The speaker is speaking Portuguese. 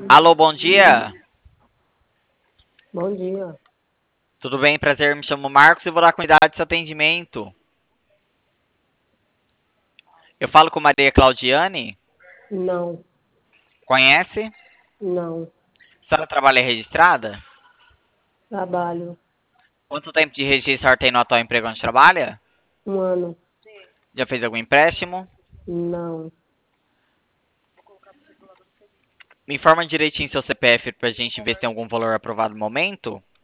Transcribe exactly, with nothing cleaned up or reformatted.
Alô, bom dia. Bom dia. Tudo bem? Prazer, me chamo Marcos e vou dar continuidade desse atendimento. Eu falo com Maria Claudiane. Não, Conhece? não. A senhora trabalha registrada? Trabalho Quanto tempo de registro a senhora tem no atual emprego onde trabalha? um ano. Já fez algum empréstimo? Não. Me informa direitinho seu C P F pra gente ver se tem algum valor aprovado no momento.